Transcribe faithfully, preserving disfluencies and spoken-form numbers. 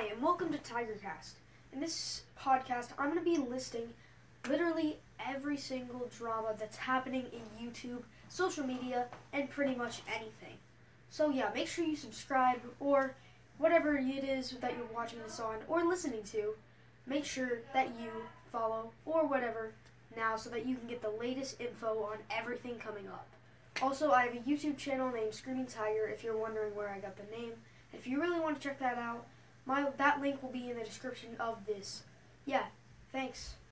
Hi, and welcome to TigerCast. In this podcast, I'm going to be listing literally every single drama that's happening in YouTube, social media, and pretty much anything. So yeah, make sure you subscribe, or whatever it is that you're watching this on or listening to, make sure that you follow or whatever now so that you can get the latest info on everything coming up. Also, I have a YouTube channel named Screaming Tiger if you're wondering where I got the name. If you really want to check that out, my that link will be in the description of this. Yeah, thanks.